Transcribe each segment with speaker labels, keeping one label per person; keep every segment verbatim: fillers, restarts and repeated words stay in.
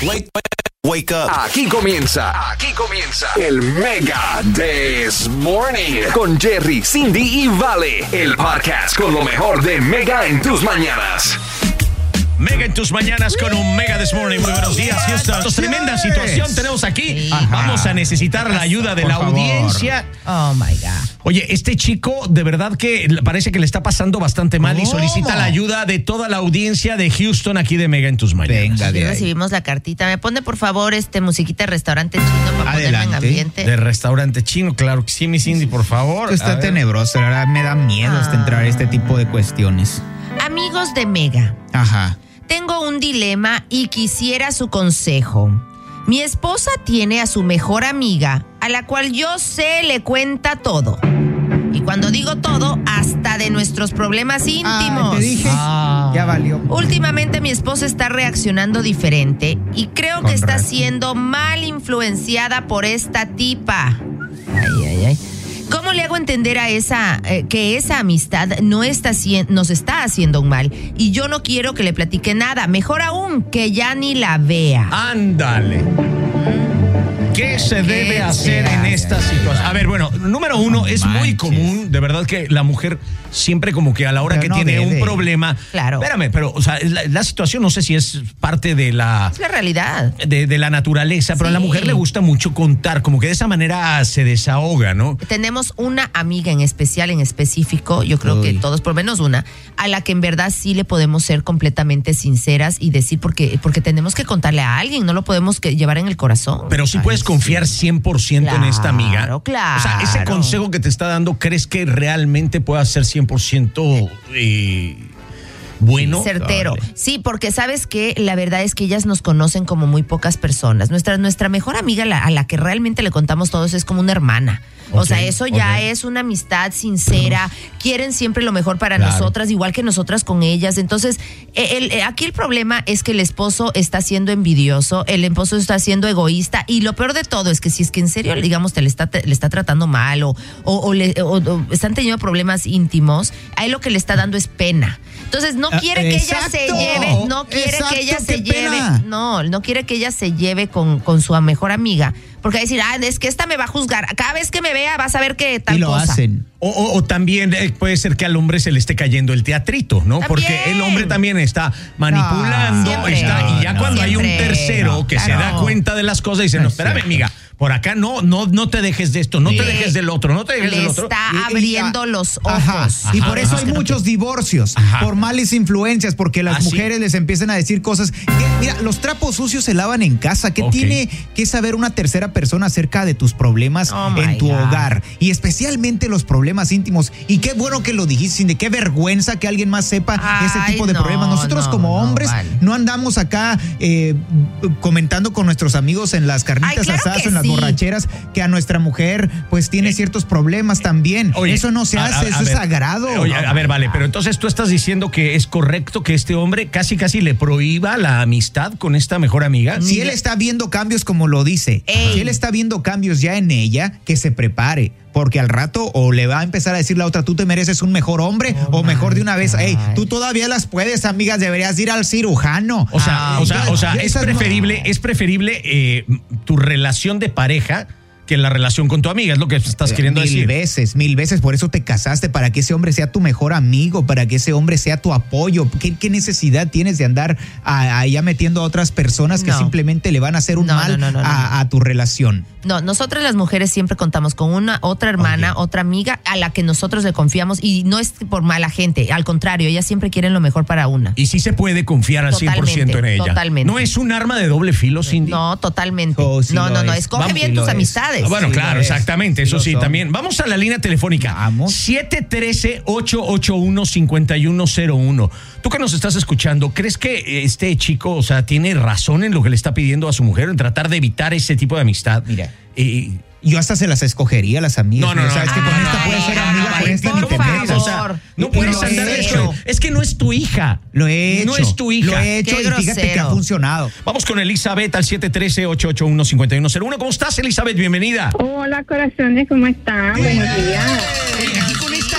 Speaker 1: Wake, wake up. Aquí comienza, aquí comienza el Mega This Morning con Jerry, Cindy y Vale. El podcast con lo mejor de Mega en tus mañanas.
Speaker 2: Mega en tus mañanas con un Mega This Morning. Muy buenos días, Houston. Yes. Tremenda situación tenemos aquí. Sí. Vamos a necesitar la ayuda de Por la favor. audiencia.
Speaker 3: Oh my God.
Speaker 2: Oye, este chico de verdad que parece que le está pasando bastante mal ¿Cómo? y solicita la ayuda de toda la audiencia de Houston aquí de Mega en tus mañanas.
Speaker 3: Venga, de ahí. Recibimos la cartita. Me pone por favor este musiquita de restaurante chino para Adelante. ponerme en ambiente.
Speaker 2: De restaurante chino, claro que sí, mi Cindy, por favor.
Speaker 4: Esto está tenebroso, la verdad me da miedo ah. hasta entrar a este tipo de cuestiones.
Speaker 3: Amigos de Mega.
Speaker 4: Ajá.
Speaker 3: Tengo un dilema y quisiera su consejo. Mi esposa tiene a su mejor amiga, a la cual yo sé le cuenta todo. Y cuando digo todo, hasta de nuestros problemas íntimos.
Speaker 4: Ah, te dije, ah. ya valió.
Speaker 3: Últimamente mi esposa está reaccionando diferente y creo Con que está razón. siendo mal influenciada por esta tipa. Ay, ay, ay. ¿Cómo le hago entender a esa eh, que esa amistad no está nos está haciendo un mal y yo no quiero que le platique nada? Mejor aún, que ya ni la vea.
Speaker 2: Ándale. ¿Qué se debe ¿Qué hacer en esta situación? A ver, bueno, número uno, no es manches. muy común, de verdad que la mujer siempre como que a la hora pero que no tiene debe. un problema.
Speaker 3: Claro.
Speaker 2: Espérame, pero, o sea, la, la situación no sé si es parte de la...
Speaker 3: Es la realidad.
Speaker 2: De, de la naturaleza, pero sí. a la mujer le gusta mucho contar, como que de esa manera se desahoga, ¿no?
Speaker 3: Tenemos una amiga en especial, en específico, yo creo Uy. que todos, por lo menos una, a la que en verdad sí le podemos ser completamente sinceras y decir porque, porque tenemos que contarle a alguien, no lo podemos que llevar en el corazón.
Speaker 2: Pero sí Ay, puedes confiar cien por ciento
Speaker 3: claro,
Speaker 2: en esta amiga.
Speaker 3: Claro,
Speaker 2: O sea, ese consejo que te está dando, ¿crees que realmente pueda ser cien por ciento eh, bueno?
Speaker 3: Certero. Dale. Sí, porque sabes que la verdad es que ellas nos conocen como muy pocas personas. Nuestra, nuestra mejor amiga, la, a la que realmente le contamos todos, es como una hermana. Okay, o sea, eso ya okay. es una amistad sincera. Quieren siempre lo mejor para claro. nosotras, igual que nosotras con ellas. Entonces, el, el, aquí el problema es que el esposo está siendo envidioso, el esposo está siendo egoísta y lo peor de todo es que si es que en serio, digamos, te le está, te, le está tratando mal o, o, o, le, o, o están teniendo problemas íntimos, a él lo que le está dando es pena. Entonces, no quiere uh, que
Speaker 4: exacto,
Speaker 3: ella se lleve, no quiere
Speaker 4: exacto,
Speaker 3: que ella se
Speaker 4: lleve,
Speaker 3: pena. no, no quiere que ella se lleve con, con su mejor amiga. Porque va a decir, ah, es que esta me va a juzgar. Cada vez que me vea vas a ver que tal
Speaker 4: y lo
Speaker 3: cosa.
Speaker 4: hacen.
Speaker 2: O, o, o también eh, puede ser que al hombre se le esté cayendo el teatrito, ¿no?
Speaker 3: También.
Speaker 2: Porque el hombre también está manipulando.
Speaker 3: No,
Speaker 2: está,
Speaker 3: no,
Speaker 2: y ya
Speaker 3: no,
Speaker 2: cuando
Speaker 3: siempre.
Speaker 2: hay un tercero
Speaker 3: no,
Speaker 2: que
Speaker 3: claro.
Speaker 2: se da cuenta de las cosas y dice, no, espérame, amiga, por acá no, no, no te dejes de esto, no le, te dejes del otro, no te dejes
Speaker 3: le
Speaker 2: del otro.
Speaker 3: está
Speaker 4: Y,
Speaker 3: abriendo
Speaker 4: y,
Speaker 3: los ojos.
Speaker 4: Ajá,
Speaker 3: Ajá,
Speaker 4: y por eso hay muchos no divorcios, ajá. por malas influencias, porque las ¿Ah, mujeres sí? les empiezan a decir cosas. Que, mira, los trapos sucios se lavan en casa. ¿Qué okay. tiene que saber una tercera persona acerca de tus problemas oh en tu God. hogar? Y especialmente los problemas íntimos. Y qué bueno que lo dijiste, Cindy, qué vergüenza que alguien más sepa Ay, ese tipo de no, problemas. Nosotros no, como hombres no, vale. no andamos acá eh, comentando con nuestros amigos en las carnitas Ay, claro asadas, en sí. las borracheras, que a nuestra mujer pues tiene ciertos problemas también. Oye, eso no se hace, a, a, eso a es ver, sagrado.
Speaker 2: Oye, a ver, vale, pero entonces tú estás diciendo que es correcto que este hombre casi casi le prohíba la amistad con esta mejor amiga.
Speaker 4: Si él está viendo cambios como lo dice, Ey. si él está viendo cambios ya en ella, que se prepare. Porque al rato o le va a empezar a decir la otra, tú te mereces un mejor hombre, oh o mejor de una vez, hey, tú todavía las puedes, amigas, deberías ir al cirujano.
Speaker 2: O sea, Ay, o sea, ya, o sea, es preferible, no... es preferible eh, tu relación de pareja que la relación con tu amiga, es lo que estás eh, queriendo
Speaker 4: mil
Speaker 2: decir.
Speaker 4: Mil veces, mil veces, por eso te casaste, para que ese hombre sea tu mejor amigo, para que ese hombre sea tu apoyo. ¿Qué, qué necesidad tienes de andar allá metiendo a otras personas no. que simplemente le van a hacer un no, mal no, no, no, a, no. a tu relación?
Speaker 3: No, nosotras las mujeres siempre contamos con una otra hermana, okay. otra amiga a la que nosotros le confiamos y no es por mala gente, al contrario, ellas siempre quieren lo mejor para una.
Speaker 2: Y sí se puede confiar al totalmente, cien por ciento en ella.
Speaker 3: Totalmente.
Speaker 2: ¿No es un arma de doble filo, Cindy?
Speaker 3: No, totalmente.
Speaker 4: Oh, sí
Speaker 3: no, no, no,
Speaker 4: es.
Speaker 3: escoge
Speaker 4: Vamos,
Speaker 3: bien
Speaker 4: sí
Speaker 3: tus amistades.
Speaker 2: Ah, bueno,
Speaker 4: sí,
Speaker 2: claro, exactamente, eso sí,
Speaker 4: son.
Speaker 2: también. Vamos a la línea telefónica.
Speaker 4: Vamos.
Speaker 2: siete uno tres, ocho ocho uno, cinco uno cero uno. Tú que nos estás escuchando, ¿crees que este chico, o sea, tiene razón en lo que le está pidiendo a su mujer en tratar de evitar ese tipo de amistad?
Speaker 4: Mira,
Speaker 2: eh,
Speaker 4: yo hasta se las escogería a las amigas.
Speaker 2: No, no, no.
Speaker 4: Sabes
Speaker 2: no,
Speaker 4: que
Speaker 2: no,
Speaker 4: con
Speaker 2: no,
Speaker 4: esta
Speaker 2: no,
Speaker 4: puedes
Speaker 2: no,
Speaker 4: ser
Speaker 2: no,
Speaker 4: amiga,
Speaker 2: no,
Speaker 4: con esta
Speaker 3: por
Speaker 4: ni te
Speaker 3: favor.
Speaker 4: metas.
Speaker 2: O sea, no puedes andar de eso. Es que no es tu hija.
Speaker 4: Lo he hecho.
Speaker 2: No es tu hija.
Speaker 4: Lo he hecho
Speaker 3: Qué
Speaker 4: y fíjate
Speaker 3: grosero.
Speaker 4: que ha funcionado.
Speaker 2: Vamos con Elizabeth al siete uno tres, ocho ocho uno, cinco uno cero uno. ¿Cómo estás, Elizabeth? Bienvenida.
Speaker 5: Hola, corazones, ¿cómo están? Buenos días.
Speaker 2: Eh, aquí con esta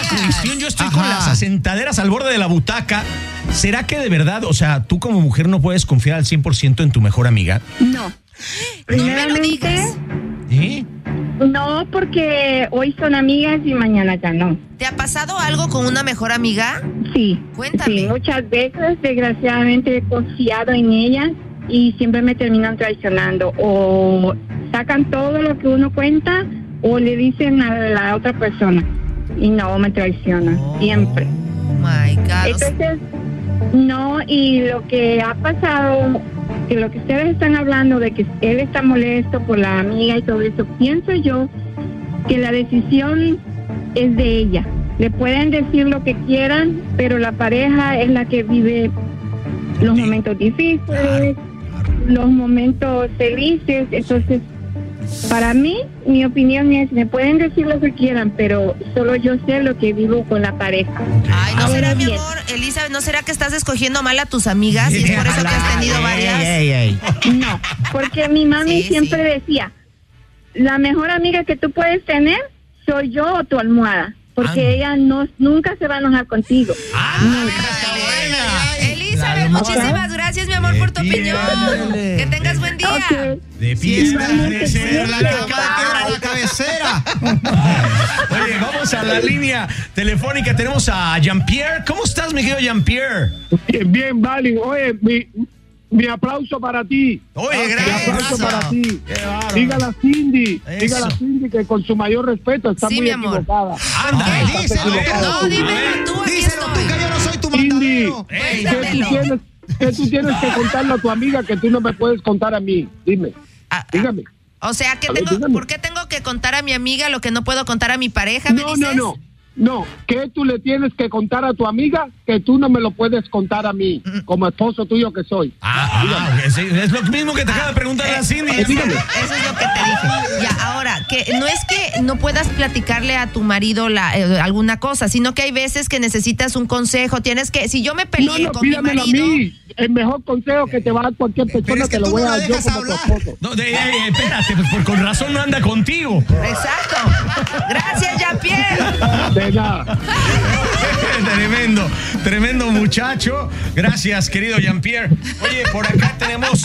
Speaker 2: cuestión, yo estoy Ajá. con las asentaderas al borde de la butaca. ¿Será que de verdad, o sea, tú como mujer no puedes confiar al cien por ciento en tu mejor amiga?
Speaker 5: No.
Speaker 3: No me lo digas.
Speaker 2: ¿Eh?
Speaker 5: No, porque hoy son amigas y mañana ya no.
Speaker 3: ¿Te ha pasado algo con una mejor amiga?
Speaker 5: Sí.
Speaker 3: Cuéntame.
Speaker 5: Sí, muchas veces, desgraciadamente, he confiado en ellas y siempre me terminan traicionando. O sacan todo lo que uno cuenta o le dicen a la otra persona. Y no, me traicionan. Oh, siempre.
Speaker 3: My God.
Speaker 5: Entonces, no, y lo que ha pasado, que lo que ustedes están hablando de que él está molesto por la amiga y todo eso, pienso yo que la decisión es de ella. Le pueden decir lo que quieran, pero la pareja es la que vive los momentos difíciles, los momentos felices. Entonces, para mí, mi opinión es, me pueden decir lo que quieran, pero solo yo sé lo que vivo con la pareja.
Speaker 3: Ay, ¿no será, mi amor, Elizabeth, no será que estás escogiendo mal a tus amigas y es por eso que has tenido varias?
Speaker 4: Ey, ey, ey.
Speaker 5: No, porque mi mami
Speaker 3: Sí,
Speaker 5: siempre
Speaker 3: sí.
Speaker 5: decía, la mejor amiga que tú puedes tener soy yo o tu almohada, porque
Speaker 2: Ah.
Speaker 5: ella no nunca se va a enojar contigo.
Speaker 2: ¡Ah,
Speaker 5: Nunca.
Speaker 2: está buena!
Speaker 3: Elizabeth, muchísimas gracias, mi amor, por tu opinión. Que tengas buen día.
Speaker 5: Ok.
Speaker 2: De
Speaker 4: Fiesta
Speaker 2: fiesta,
Speaker 4: de ser la cama, quebra la cabecera.
Speaker 2: Oye, vamos a la línea telefónica. Tenemos a Jean-Pierre. ¿Cómo estás, mi querido Jean-Pierre?
Speaker 6: Bien, bien, Valen. Oye, mi, mi aplauso para ti.
Speaker 2: Oye,
Speaker 6: Mi
Speaker 2: gracias.
Speaker 6: aplauso para ti.
Speaker 2: Qué bárbaro.
Speaker 6: Dígale a Cindy,
Speaker 2: Eso.
Speaker 6: dígale a Cindy que con su mayor respeto está
Speaker 3: Sí,
Speaker 6: muy
Speaker 3: mi amor.
Speaker 6: equivocada.
Speaker 2: Anda,
Speaker 4: Ay, díselo.
Speaker 3: No, dímelo tú, aquí
Speaker 4: Díselo tú,
Speaker 3: estoy.
Speaker 4: que yo no soy tu
Speaker 6: Cindy,
Speaker 4: mandadero.
Speaker 2: Ey,
Speaker 6: ¿qué tú,
Speaker 3: Cuéntamelo.
Speaker 6: tienes, qué tú tienes que contarle a tu amiga que tú no me puedes contar a mí? Dime,
Speaker 3: Ah, ah,
Speaker 6: dígame.
Speaker 3: O sea, que
Speaker 6: A ver,
Speaker 3: tengo,
Speaker 6: dígame.
Speaker 3: ¿por qué tengo que contar a mi amiga lo que no puedo contar a mi pareja? ¿Me
Speaker 6: No, no,
Speaker 3: dices?
Speaker 6: no. No, ¿qué tú le tienes que contar a tu amiga que tú no me lo puedes contar a mí, como esposo tuyo que soy?
Speaker 2: Ah, ah, ok, sí, es lo mismo que te acaba de preguntar la Cindy.
Speaker 3: Eso, eso es lo que te dije. Ya, ahora, que no es que no puedas platicarle a tu marido la, eh, alguna cosa, sino que hay veces que necesitas un consejo. Tienes que, si yo me
Speaker 6: No,
Speaker 3: peleé
Speaker 6: no,
Speaker 3: con mi
Speaker 6: pídamelo a
Speaker 3: marido.
Speaker 6: mí. El mejor consejo que te va a dar cualquier persona
Speaker 4: es que
Speaker 6: te lo
Speaker 4: tú
Speaker 6: voy
Speaker 4: no
Speaker 6: a
Speaker 4: la
Speaker 6: dar yo
Speaker 4: dejas
Speaker 6: como tu
Speaker 4: hablar.
Speaker 6: esposo.
Speaker 2: No, de, de- de- espérate, pues por, con razón no anda contigo.
Speaker 3: Exacto. Gracias, Jean-Pierre.
Speaker 6: De nada.
Speaker 2: Tremendo, tremendo muchacho. Gracias, querido Jean-Pierre. Oye, por acá tenemos.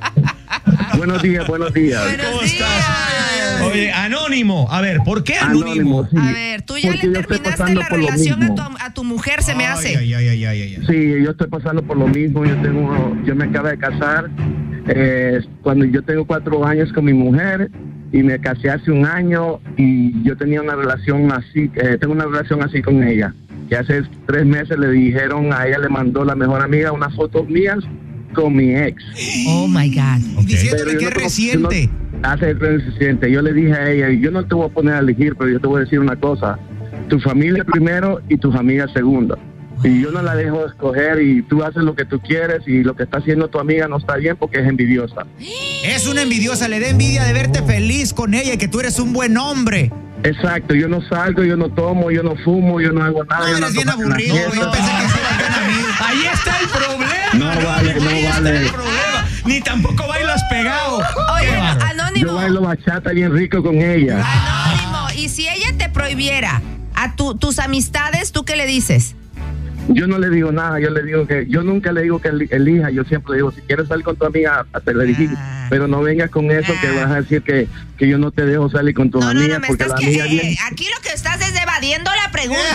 Speaker 7: Buenos días, buenos días.
Speaker 3: Buenos
Speaker 2: ¿Cómo
Speaker 3: días.
Speaker 2: estás? Oye, Anónimo. A ver, ¿por qué Anónimo?
Speaker 7: Anónimo, sí.
Speaker 3: A ver, tú ya
Speaker 7: Porque
Speaker 3: le
Speaker 7: yo estoy
Speaker 3: terminaste
Speaker 7: pasando
Speaker 3: la
Speaker 7: por lo
Speaker 3: relación a
Speaker 7: mismo.
Speaker 3: tu, a tu mujer, se me hace.
Speaker 4: Ay, ay, ay, ay, ay, ay.
Speaker 7: Sí, yo estoy pasando por lo mismo. Yo tengo, yo me acabo de casar. Eh, cuando yo tengo cuatro años con mi mujer y me casé hace un año y yo tenía una relación así, eh, tengo una relación así con ella. Que hace tres meses le dijeron a ella, le mandó la mejor amiga unas fotos mías con mi ex.
Speaker 3: Oh my God.
Speaker 4: Y diciéndole
Speaker 7: Pero
Speaker 4: que
Speaker 7: yo
Speaker 4: es
Speaker 7: no-
Speaker 4: reciente.
Speaker 7: yo no- hace reciente. Yo le dije a ella, yo no te voy a poner a elegir, pero yo te voy a decir una cosa. Tu familia primero y tus amigas segundo. Y yo no la dejo escoger y tú haces lo que tú quieres y lo que está haciendo tu amiga no está bien porque es envidiosa.
Speaker 4: Es una envidiosa, le da envidia de verte feliz con ella y que tú eres un buen hombre.
Speaker 7: Exacto, yo no salgo, yo no tomo, yo no fumo, yo no hago nada.
Speaker 4: No,
Speaker 7: yo
Speaker 4: eres bien
Speaker 7: tomo en la
Speaker 4: aburrido.
Speaker 7: fiesta.
Speaker 4: Yo pensé que sí eras bien amigo.
Speaker 2: Ahí está el problema.
Speaker 7: No vale, no
Speaker 2: Ahí está
Speaker 7: vale.
Speaker 2: el problema. Ni tampoco bailas pegado.
Speaker 3: Oye,
Speaker 2: Qué bárbaro.
Speaker 3: Anónimo.
Speaker 7: Yo bailo bachata bien rico con ella.
Speaker 3: Anónimo. Y si ella te prohibiera a tu, tus amistades, ¿tú qué le dices?
Speaker 7: Yo no le digo nada, yo le digo que, yo nunca le digo que eli- elija, yo siempre le digo, si quieres salir con tu amiga, te la elegí,
Speaker 3: Ah.
Speaker 7: pero no vengas con eso que
Speaker 3: Ah.
Speaker 7: vas a decir que, que yo no te dejo salir con tus
Speaker 3: No, no,
Speaker 7: amigas,
Speaker 3: no, me
Speaker 7: porque
Speaker 3: estás
Speaker 7: la
Speaker 3: que
Speaker 7: amiga
Speaker 3: eh,
Speaker 7: viene-
Speaker 3: eh, aquí lo que estás es evadiendo la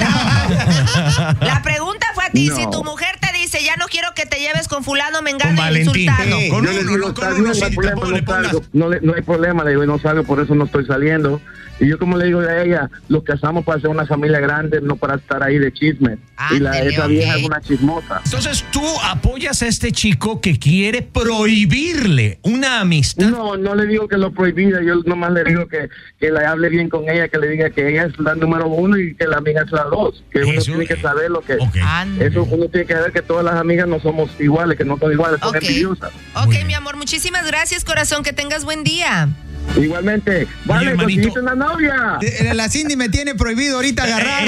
Speaker 3: pregunta. La pregunta fue a ti,
Speaker 7: No.
Speaker 3: si tu mujer te dice, ya no quiero que te lleves con fulano,
Speaker 2: Con
Speaker 3: mengano y
Speaker 2: Valentín.
Speaker 3: sultano.
Speaker 2: Sí. Con
Speaker 7: yo le
Speaker 2: uno,
Speaker 7: digo,
Speaker 2: no,
Speaker 7: está
Speaker 2: con
Speaker 7: bien,
Speaker 2: uno,
Speaker 7: no hay
Speaker 2: sí,
Speaker 7: problema,
Speaker 2: tampoco
Speaker 7: no
Speaker 2: le pongas.
Speaker 7: salgo, no, le- no hay problema, le digo, no salgo, por eso no estoy saliendo. Y yo como le digo a ella, los casamos para ser una familia grande, no para estar ahí de chisme. y la,
Speaker 3: Ándele,
Speaker 7: esa
Speaker 3: ok.
Speaker 7: vieja es una chismosa.
Speaker 2: Entonces tú apoyas a este chico que quiere prohibirle una amistad.
Speaker 7: No, no le digo que lo prohibida, yo nomás le digo que, que le hable bien con ella, que le diga que ella es la número uno y que la amiga es la dos, que uno
Speaker 2: Eso,
Speaker 7: tiene que saber lo que...
Speaker 2: Ok.
Speaker 3: Ándale.
Speaker 7: Eso uno tiene que ver que todas las amigas no somos iguales, que no son iguales, son
Speaker 3: Ok.
Speaker 7: envidiosas.
Speaker 3: Ok,
Speaker 2: Muy bien.
Speaker 3: mi amor, muchísimas gracias, corazón, que tengas buen día.
Speaker 7: Igualmente, vale,
Speaker 2: hermanito.
Speaker 7: conseguiste una novia.
Speaker 4: Eh, La Cindy me tiene prohibido ahorita agarrar.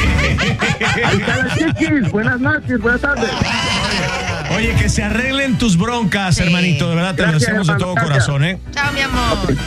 Speaker 7: Ahí está la chiquis, buenas noches, buenas tardes.
Speaker 2: Oye, que se arreglen tus broncas,
Speaker 3: Sí.
Speaker 2: hermanito. De verdad, te lo
Speaker 7: Gracias,
Speaker 2: deseamos de
Speaker 7: hermano,
Speaker 2: todo
Speaker 7: gracias.
Speaker 2: corazón, ¿eh?
Speaker 3: Chao, mi amor.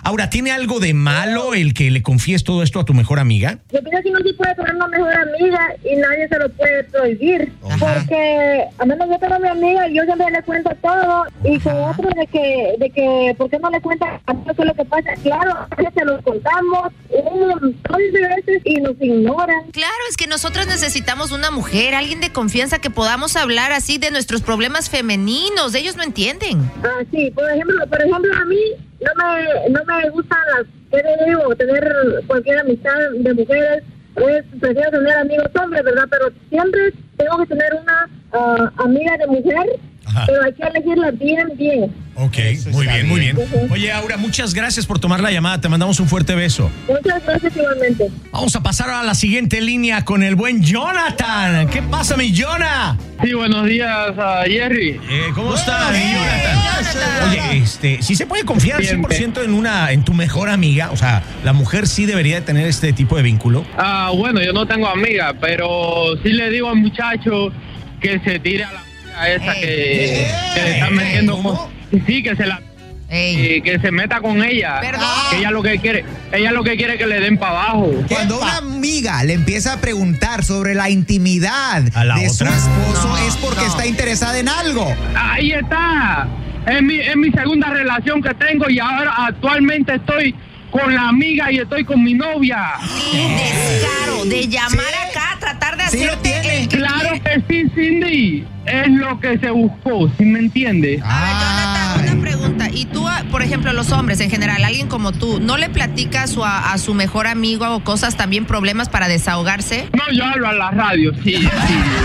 Speaker 2: Ahora, ¿tiene algo de malo el que le confíes todo esto a tu mejor amiga?
Speaker 5: Yo pienso que no se puede tener una mejor amiga y nadie se lo puede prohibir. Ajá. Porque a menos yo tengo a mi amiga y yo siempre le cuento todo. Y con otro de que, de que, ¿por qué no le cuentas a mí qué es lo que pasa? Claro, a veces se lo contamos un montón de veces y nos ignoran.
Speaker 3: Claro, es que nosotros necesitamos una mujer, alguien de confianza que podamos hablar así de nuestros problemas femeninos. Ellos no entienden.
Speaker 5: Ah, sí, por ejemplo, por ejemplo a mí no me, no me gustan las, ¿qué le digo? Tener cualquier amistad de mujeres. Pues prefiero tener amigos hombres, ¿verdad? Pero siempre tengo que tener una uh, amiga de mujer. Ajá. Pero hay que elegirla bien, bien.
Speaker 2: Ok, muy bien, muy bien. Oye, Aura, muchas gracias por tomar la llamada. Te mandamos un fuerte beso.
Speaker 5: Muchas gracias igualmente.
Speaker 2: Vamos a pasar a la siguiente línea con el buen Jonathan. ¿Qué pasa, mi Jonah?
Speaker 8: Sí, buenos días, uh, Jerry.
Speaker 2: Eh, ¿Cómo estás, mi Jonathan? Oye, este, ¿sí se puede confiar al cien por ciento en una, en tu mejor amiga? O sea, ¿la mujer sí debería de tener este tipo de vínculo?
Speaker 8: Ah, uh, bueno, yo no tengo amiga, pero sí le digo al muchacho que se tire a la a esa hey. que, que le están metiendo como, sí, que se la eh, que se meta con ella.
Speaker 3: ¿Perdón?
Speaker 8: Que ella lo que quiere, ella lo que quiere es que le den para abajo.
Speaker 4: Cuando una amiga le empieza a preguntar sobre la intimidad de
Speaker 2: otra?
Speaker 4: su esposo no, es porque
Speaker 3: no.
Speaker 4: está interesada en algo.
Speaker 8: Ahí está. Es mi, es mi segunda relación que tengo y ahora actualmente estoy con la amiga y estoy con mi novia.
Speaker 3: Descaro de llamar
Speaker 4: ¿Sí?
Speaker 3: acá, tratar de
Speaker 4: Sí,
Speaker 3: hacerte el que
Speaker 8: Claro
Speaker 3: quiere.
Speaker 8: que sí, Cindy. Es lo que se buscó, ¿sí me entiendes?
Speaker 3: A ver, Jonathan, una pregunta. Y tú, por ejemplo, los hombres en general, alguien como tú, ¿no le platica a su, a, a su mejor amigo o cosas, también problemas para desahogarse?
Speaker 8: No, yo hablo a la radio, sí, sí.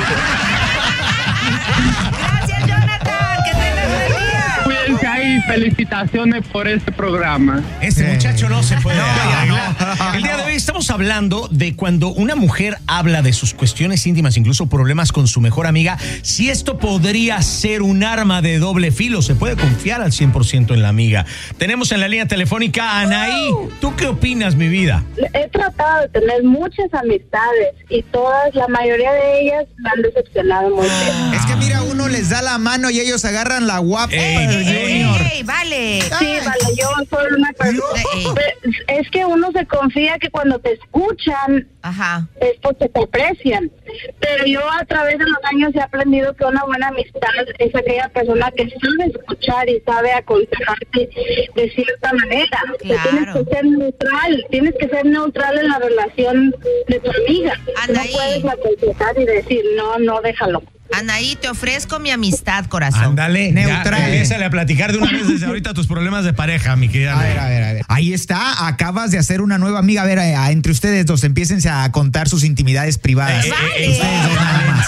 Speaker 3: Gracias, Jonathan. Que tengas buen día.
Speaker 8: Cuídense ahí, felicitaciones por este programa.
Speaker 2: Este
Speaker 4: Sí.
Speaker 2: muchacho no se puede
Speaker 4: No,
Speaker 2: arreglar.
Speaker 4: no.
Speaker 2: El día de hoy estamos hablando de cuando una mujer habla de sus cuestiones íntimas, incluso problemas con su mejor amiga, si esto podría ser un arma de doble filo. Se puede confiar al cien por ciento en la amiga. Tenemos en la línea telefónica a Anaí. ¿Tú qué opinas, mi vida?
Speaker 5: He tratado de tener muchas amistades y todas, la mayoría de ellas me han decepcionado mucho.
Speaker 4: Es que mira, uno les da la mano y ellos agarran la guapa.
Speaker 2: Ey,
Speaker 4: del
Speaker 3: Ey,
Speaker 4: Junior.
Speaker 3: ey, vale.
Speaker 5: Sí, vale, yo soy una persona. Es que uno se confía que cuando te escuchan
Speaker 3: Ajá.
Speaker 5: es porque te aprecian. Pero yo a través de los años he aprendido que una buena amistad es aquella persona que sabe escuchar y sabe aconsejarte de cierta manera.
Speaker 3: Claro.
Speaker 5: Que tienes que ser neutral, tienes que ser neutral en la relación de tu amiga.
Speaker 3: Anaí.
Speaker 5: No puedes aconsejar y decir, no, no, déjalo.
Speaker 3: Anaí, te ofrezco mi amistad, corazón.
Speaker 2: Ándale,
Speaker 4: Neutral.
Speaker 2: Empiezale a platicar de una vez desde ahorita tus problemas de pareja, mi querida.
Speaker 4: A ver, a ver, a ver. Ahí está, acabas de hacer una nueva amiga. A ver, eh, entre ustedes dos, empiénsense a contar sus intimidades privadas.
Speaker 2: Eh, eh,
Speaker 3: Vale.
Speaker 2: ustedes dos nada más.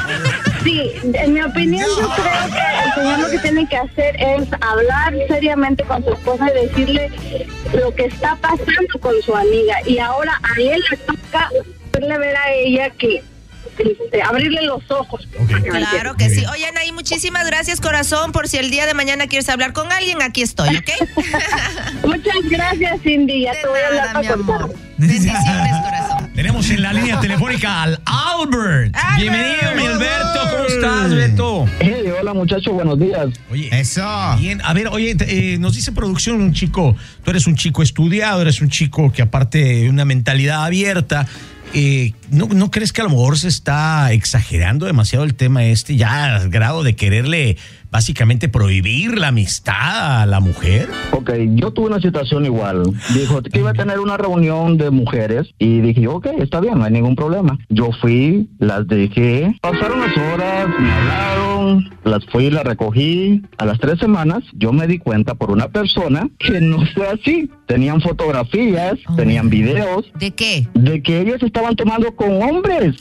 Speaker 5: Sí, en mi opinión yo creo que el señor lo que tiene que hacer es hablar seriamente con su esposa y decirle lo que está pasando con su amiga. Y ahora a él le toca hacerle ver a ella que este, abrirle los ojos.
Speaker 2: Okay.
Speaker 3: Claro que sí. Oye, Anaí, muchísimas gracias, corazón, por si el día de mañana quieres hablar con alguien, aquí estoy, ¿ok?
Speaker 5: Muchas gracias, Cindy. Ya
Speaker 3: De
Speaker 5: te voy a hablar
Speaker 3: nada, mi
Speaker 5: para contar.
Speaker 3: amor. Bendiciones, corazón.
Speaker 2: Tenemos en la línea telefónica al Albert.
Speaker 3: Albert.
Speaker 2: Bienvenido, mi Alberto. ¿Cómo estás, Beto?
Speaker 7: Hey, hola muchachos, buenos días.
Speaker 2: Oye,
Speaker 4: Eso.
Speaker 2: bien. A ver, oye, eh, nos dice producción un chico, tú eres un chico estudiado, eres un chico que aparte de una mentalidad abierta, eh, ¿no, ¿no crees que a lo mejor se está exagerando demasiado el tema este, ya al grado de quererle básicamente prohibir la amistad a la mujer?
Speaker 7: Ok, yo tuve una situación igual. Dijo que iba a tener una reunión de mujeres y dije, ok, está bien, no hay ningún problema. Yo fui, las dejé, pasaron las horas, me hablaron, las fui, las recogí. A las tres semanas yo me di cuenta por una persona que no fue así. Tenían fotografías,
Speaker 3: Oh.
Speaker 7: tenían videos
Speaker 3: ¿De qué?
Speaker 7: de que ellos estaban tomando con hombres.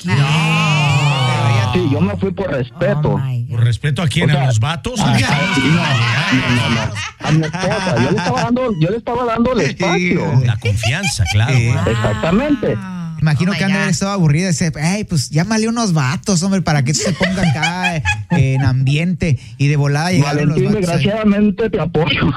Speaker 7: Sí, yo me fui por respeto.
Speaker 3: Oh, my God.
Speaker 2: ¿Por respeto a quién?
Speaker 7: O sea,
Speaker 2: ¿A los vatos?
Speaker 7: Ah, sí, no, no, no, no. A mi esposa, yo le estaba dando, yo le estaba dando el espacio.
Speaker 2: La confianza, claro.
Speaker 4: Sí.
Speaker 7: Exactamente.
Speaker 4: Imagino
Speaker 3: Oh,
Speaker 4: que
Speaker 3: my
Speaker 4: han de haber
Speaker 3: God.
Speaker 4: estado aburrida. Dice, ay, pues llámale unos vatos, hombre, para que se ponga acá eh, en ambiente. Y de volada llegaron los
Speaker 7: Valentín,
Speaker 4: vatos. ahí.
Speaker 7: desgraciadamente te apoyo.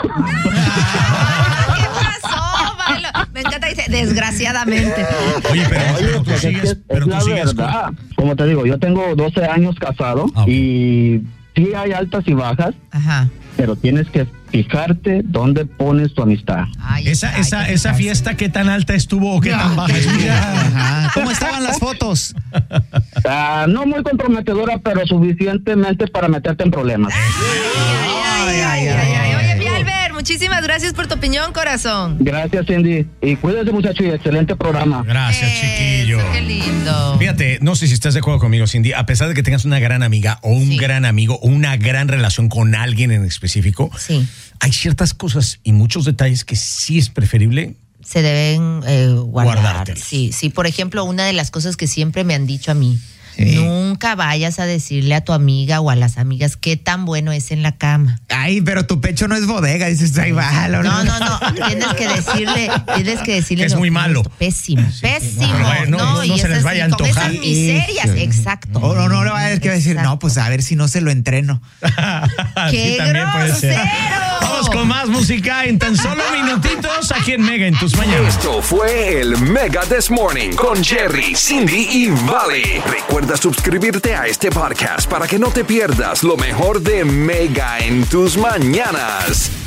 Speaker 3: ¿Qué pasó, Valo? Me encanta, dice, desgraciadamente.
Speaker 2: Oye, pero,
Speaker 7: Oye,
Speaker 2: pero tú
Speaker 7: pues es,
Speaker 2: sigues,
Speaker 7: que
Speaker 2: pero
Speaker 7: es
Speaker 2: tú
Speaker 7: la
Speaker 2: sigues con-
Speaker 7: verdad. Como te digo, yo tengo doce años casado
Speaker 2: Ah, ok.
Speaker 7: y sí hay altas y bajas,
Speaker 3: Ajá.
Speaker 7: pero tienes que fijarte dónde pones tu amistad.
Speaker 2: Ay, esa ay, esa, esa fiesta, ¿qué tan alta estuvo o qué tan baja estuvo?
Speaker 4: Ajá. ¿Cómo estaban las fotos?
Speaker 7: Uh, no muy comprometedora, pero suficientemente para meterte en problemas.
Speaker 3: Ay, ay, ay, ay, ay. Oye, Pialber, muchísimas gracias por tu opinión, corazón.
Speaker 7: Gracias, Cindy. Y cuídese, muchacho, y excelente programa.
Speaker 2: Gracias,
Speaker 3: Eso,
Speaker 2: chiquillo.
Speaker 3: Qué lindo.
Speaker 2: Fíjate, no sé si estás de acuerdo conmigo, Cindy, a pesar de que tengas una gran amiga o un
Speaker 3: Sí.
Speaker 2: gran amigo o una gran relación con alguien en específico,
Speaker 3: Sí.
Speaker 2: hay ciertas cosas y muchos detalles que sí es preferible
Speaker 3: Se deben eh, guardar.
Speaker 2: Guardártelos.
Speaker 3: Sí, sí. Por ejemplo, una de las cosas que siempre me han dicho a mí,
Speaker 4: Sí.
Speaker 3: nunca vayas a decirle a tu amiga o a las amigas qué tan bueno es en la cama.
Speaker 4: Ay, pero tu pecho no es bodega, dices, ay, bájalo.
Speaker 3: No, no, no. Tienes que decirle, tienes que decirle
Speaker 2: Que es
Speaker 3: lo
Speaker 2: muy malo.
Speaker 3: Pésimo, pésimo.
Speaker 2: no, no, no
Speaker 3: y
Speaker 2: se les
Speaker 3: esas-
Speaker 2: vaya a
Speaker 3: y con
Speaker 2: antojar.
Speaker 3: esas miserias,
Speaker 4: Eso.
Speaker 3: exacto.
Speaker 4: O no, no le vayas a decir, no, pues a ver si no se lo entreno.
Speaker 3: ¡Qué
Speaker 2: Sí, también puede ser.
Speaker 3: grosero!
Speaker 2: Vamos con más música en tan solo minutitos aquí en Mega en tus mañanas.
Speaker 1: Esto fue el Mega This Morning con Jerry, Cindy y Vale. Recuerda suscribirte a este podcast para que no te pierdas lo mejor de Mega en tus mañanas.